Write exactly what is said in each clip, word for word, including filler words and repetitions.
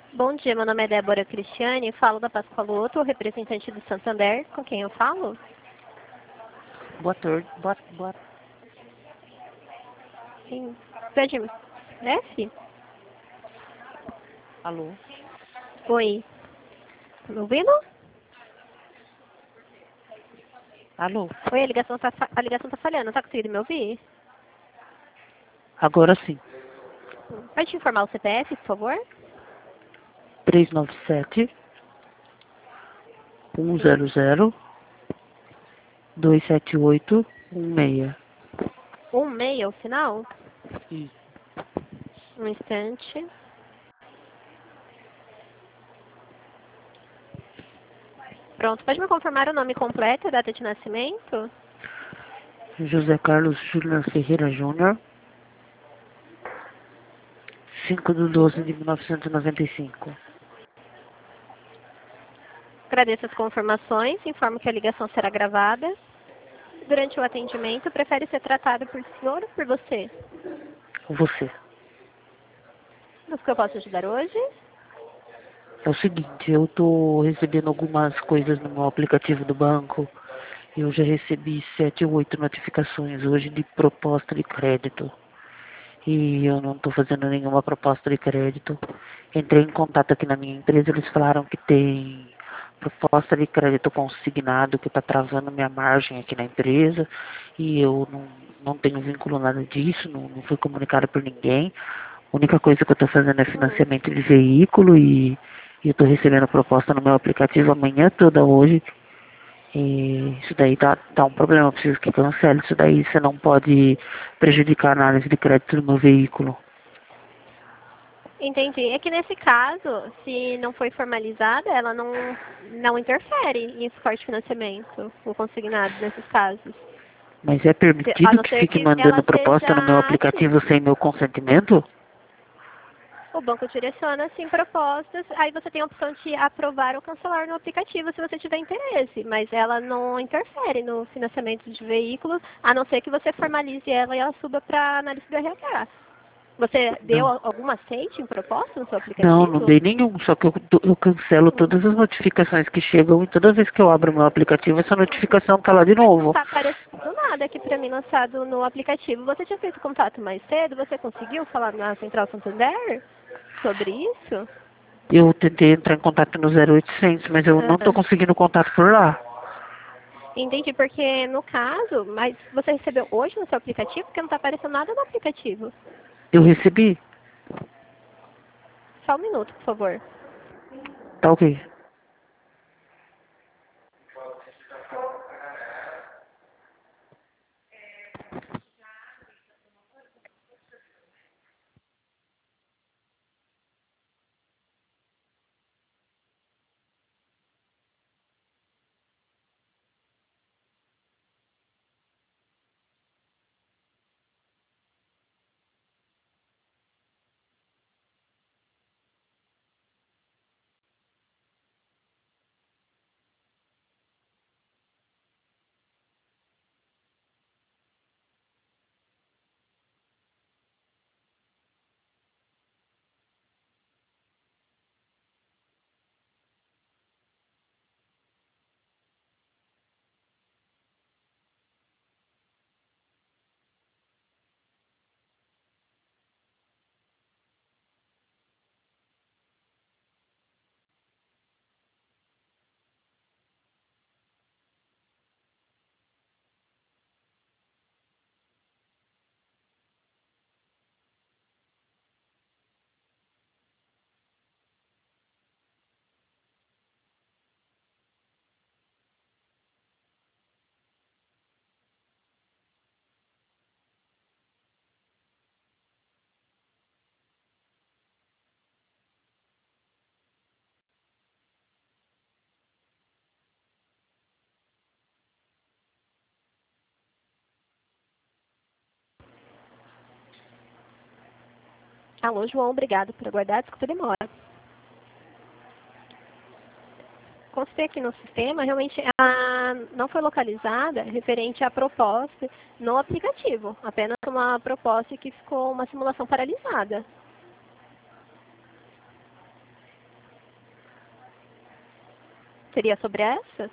Bom dia, meu nome é Débora Cristiane, falo da Pascoaloto, representante do Santander. Com quem eu falo? Boa tarde. Boa, boa... Sim. Pede F? Alô? Oi. Tá me ouvindo? Alô? Oi, a ligação tá, fa- a ligação tá falhando. Tá conseguindo me ouvir? Agora sim. Pode informar o C P F, por favor? três nove sete, um Sim. zero zero, dois sete oito, um seis. Um meia ao final? Isso. Um instante. Pronto, pode me confirmar o nome completo e a data de nascimento? José Carlos Juliano Ferreira Júnior, cinco de Sim. doze de mil novecentos e noventa e cinco. Agradeço as confirmações. Informo que a ligação será gravada. Durante o atendimento, prefere ser tratado por senhor ou por você? Você. No que eu posso ajudar hoje? É o seguinte, eu tô recebendo algumas coisas no meu aplicativo do banco. Eu já recebi sete ou oito notificações hoje de proposta de crédito. E eu não estou fazendo nenhuma proposta de crédito. Entrei em contato aqui na minha empresa, eles falaram que tem proposta de crédito consignado que está travando minha margem aqui na empresa e eu não, não tenho vínculo nada disso, não, não fui comunicado por ninguém. A única coisa que eu estou fazendo é Hum. financiamento de veículo e, e eu estou recebendo proposta no meu aplicativo amanhã toda hoje. E isso daí dá, dá um problema, eu preciso que cancele isso daí, você não pode prejudicar a análise de crédito do meu veículo. Entendi. É que nesse caso, se não foi formalizada, ela não, não interfere em esporte de financiamento, o consignado nesses casos. Mas é Se- A permitido não que ser fique que ela mandando proposta no meu seja aplicativo ativa. sem meu consentimento? O banco direciona, assim, propostas, aí você tem a opção de aprovar ou cancelar no aplicativo se você tiver interesse, mas ela não interfere no financiamento de veículos, a não ser que você formalize ela e ela suba para análise do R H. Você deu Não. alguma aceite em proposta no seu Não, não aplicativo? dei nenhum, só que eu, eu cancelo todas as notificações que chegam e toda vez que eu abro meu aplicativo essa notificação tá lá de Mas não novo. está aparecendo nada aqui para mim lançado no aplicativo. Você tinha feito contato mais cedo? Você conseguiu falar na Central Santander sobre isso? Eu tentei entrar em contato no zero oitocentos, mas eu não tô Ah, conseguindo contato por lá. entendi, porque no caso, mas você recebeu hoje no seu aplicativo? Porque não está aparecendo nada no aplicativo. Eu recebi? Só um minuto, por favor. Tá ok. Alô, João, obrigado por aguardar. Desculpa a demora. Constei aqui no sistema, realmente ela não foi localizada referente à proposta no aplicativo. Apenas uma proposta que ficou uma simulação paralisada. Seria sobre essa?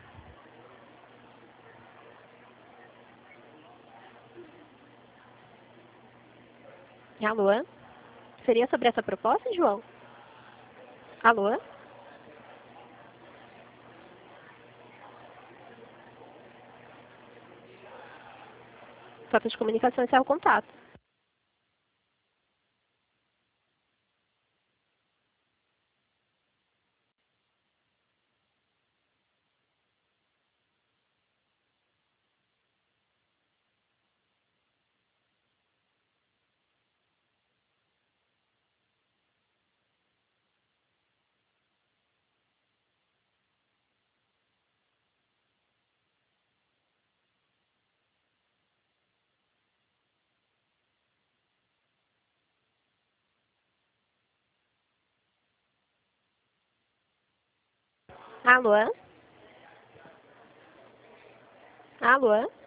Alô? Seria sobre essa proposta, João? Alô? Falta de comunicação, esse é o contato. Alô? Alô?